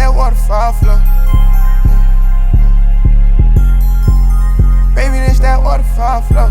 that waterfall flow. Baby, this that waterfall flow.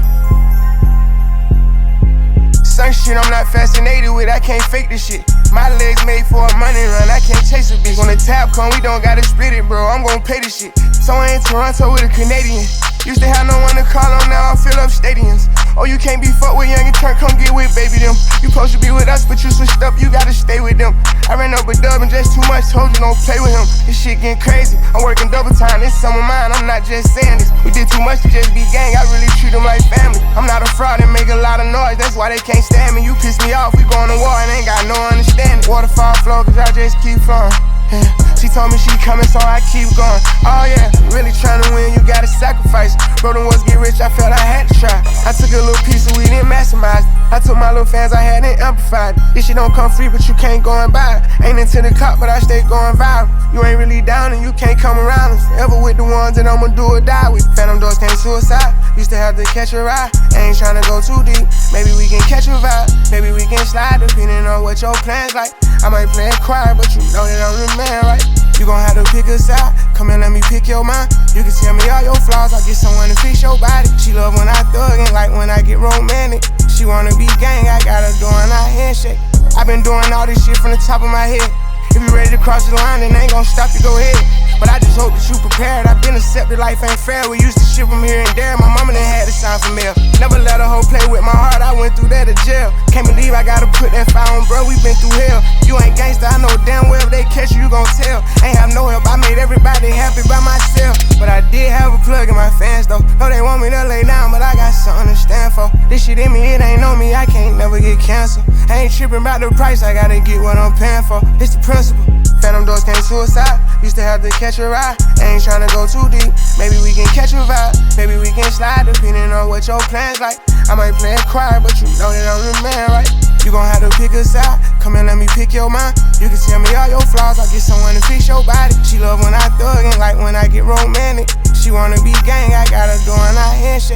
Some shit I'm not fascinated with, I can't fake this shit. My legs made for a money run, I can't chase a bitch. When the tab come, we don't gotta split it, bro, I'm gon' pay this shit. So I in Toronto with a Canadian. Used to have no one to call on, now I fill up stadiums. Oh, you can't be fucked with young and turn, come get with baby them. You supposed to be with us, but you switched up, you gotta stay with them. I ran up a dub and just too much, told you don't play with him. This shit getting crazy, I'm working double time, this some of mine, I'm not just saying this. We did too much to just be gang, I really treat them like family. I'm not a fraud and make a lot of noise, that's why they can't stand me. You piss me off, we going to war and ain't got no understanding. Waterfall flow, cause I just keep flowing. Yeah. She told me she coming, so I keep going. Oh yeah, really trying to win, you gotta sacrifice. Bro, them was get rich, I felt I had to try. I took a little piece of weed and maximized. I took my little fans I had and amplified. This shit don't come free, but you can't go and buy it. Ain't into the cup, but I stay going viral. You ain't really down and you can't come around us. Ever with the ones that I'ma do or die with. Phantom doors came suicide, used to have to catch a ride. Ain't tryna go too deep, maybe we can catch a vibe. Maybe we can slide, depending on what your plans like. I might play it quiet, but you know that I'm the man, right? You gon' have to pick a side, come and let me pick your mind. You can tell me all your flaws, I'll get someone to fix your body. She love when I thug and like when I get romantic. She wanna be gang, I got her doing our handshake. I been doing all this shit from the top of my head. If you ready to cross the line, then I ain't gon' stop you, go ahead. But I just hope that you prepared. I've been accepted, life ain't fair. We used to ship from here and there. My mama done had to sign for mail. Never let a hoe play with my heart, I went through that to jail. Can't believe I gotta put that fire on, bro, we been through hell. You ain't gangsta, I know damn well if they catch you, you gon' tell. Ain't have no help, I made everybody happy by myself. But I did have a plug in my fans though. Know they want me to lay down, but I got something to stand for. This shit in me, it ain't on me, I can't never get canceled. I ain't tripping about the price, I gotta get what I'm paying for. It's the principle. Phantom doors came suicide, used to have to catch a ride. Ain't tryna go too deep, maybe we can catch a vibe. Maybe we can slide, depending on what your plans like. I might play it quiet, but you know that I'm the man, right? You gon' have to pick a side, come and let me pick your mind. You can tell me all your flaws, I'll get someone to fix your body. She love when I thug and like when I get romantic. She wanna be gang, I got her doing our handshake.